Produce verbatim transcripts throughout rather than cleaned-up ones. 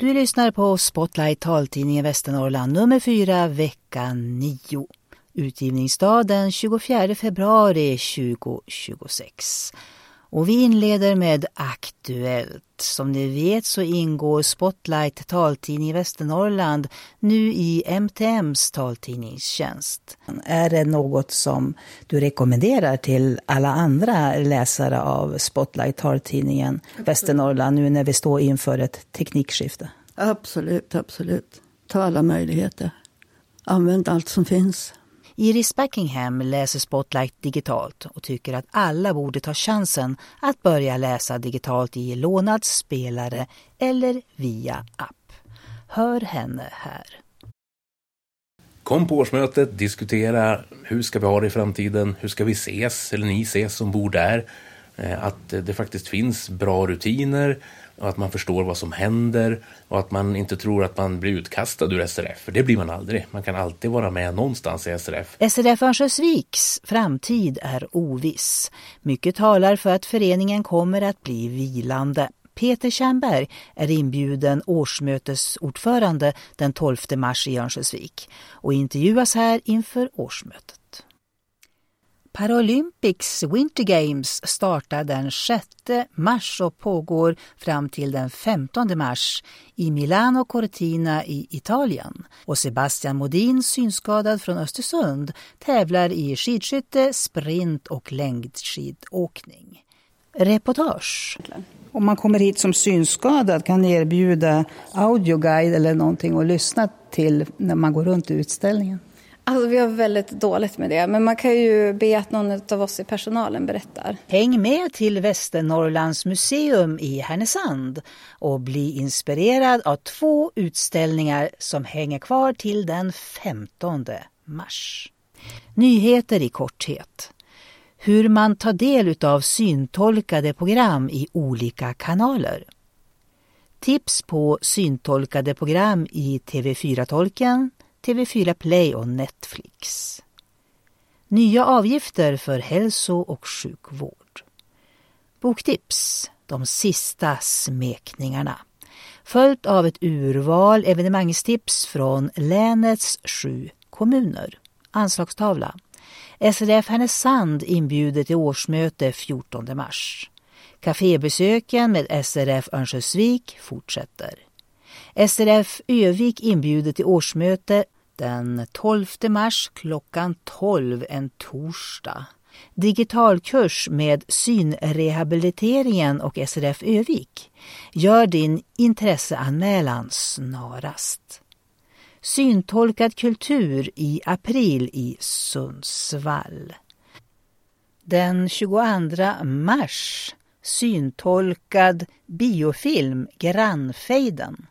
Du lyssnar på Spotlight taltidningen Västernorrland nummer fyra vecka nio. Utgivningsdag den tjugofjärde februari tjugohundratjugosex. Och vi inleder med Aktuellt. Som ni vet så ingår Spotlight taltidning Västernorrland nu i M T M:s taltidningstjänst. Är det något som du rekommenderar till alla andra läsare av Spotlight taltidningen Västernorrland nu när vi står inför ett teknikskifte? Absolut, absolut. Ta alla möjligheter. Använd allt som finns. Iris Buckingham läser Spotlight digitalt och tycker att alla borde ta chansen att börja läsa digitalt i lånad spelare eller via app. Hör henne här. Kom på årsmötet, diskutera hur ska vi ha det i framtiden, hur ska vi ses eller ni ses som bor där. Att det faktiskt finns bra rutiner och att man förstår vad som händer och att man inte tror att man blir utkastad ur S R F, för det blir man aldrig. Man kan alltid vara med någonstans i S R F. S R F Örnsköldsviks framtid är oviss. Mycket talar för att föreningen kommer att bli vilande. Peter Tjernberg är inbjuden årsmötesordförande den tolfte mars i Örnsköldsvik och intervjuas här inför årsmötet. Paralympics Winter Games startar den sjätte mars och pågår fram till den femtonde mars i Milano Cortina i Italien. Och Sebastian Modin, synskadad från Östersund, tävlar i skidskytte, sprint och längdskidåkning. Reportage. Om man kommer hit som synskadad kan ni erbjuda audioguide eller någonting att lyssna till när man går runt i utställningen. Alltså vi har väldigt dåligt med det, men man kan ju be att någon av oss i personalen berättar. Häng med till Västernorrlands museum i Härnösand och bli inspirerad av två utställningar som hänger kvar till den femtonde mars. Nyheter i korthet. Hur man tar del av syntolkade program i olika kanaler. Tips på syntolkade program i T V fyra-tolken, T V fyra Play och Netflix. Nya avgifter för hälso- och sjukvård. Boktips, de sista smekningarna. Följt av ett urval evenemangstips från länets sju kommuner. Anslagstavla. S R F Härnösand inbjuder till årsmöte fjortonde mars. Kafébesöken med S R F Örnsköldsvik fortsätter. S R F Övik inbjuder till årsmöte den tolfte mars klockan tolv en torsdag. Digitalkurs med synrehabiliteringen och S R F Övik. Gör din intresseanmälan snarast. Syntolkad kultur i april i Sundsvall. Den tjugoandra mars syntolkad biofilm Grannfejden.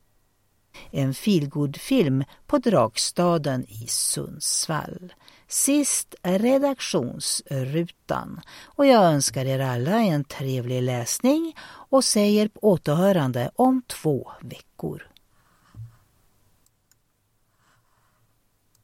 En feelgood-film på Dragstaden i Sundsvall. Sist redaktionsrutan. Och jag önskar er alla en trevlig läsning och säger på återhörande om två veckor.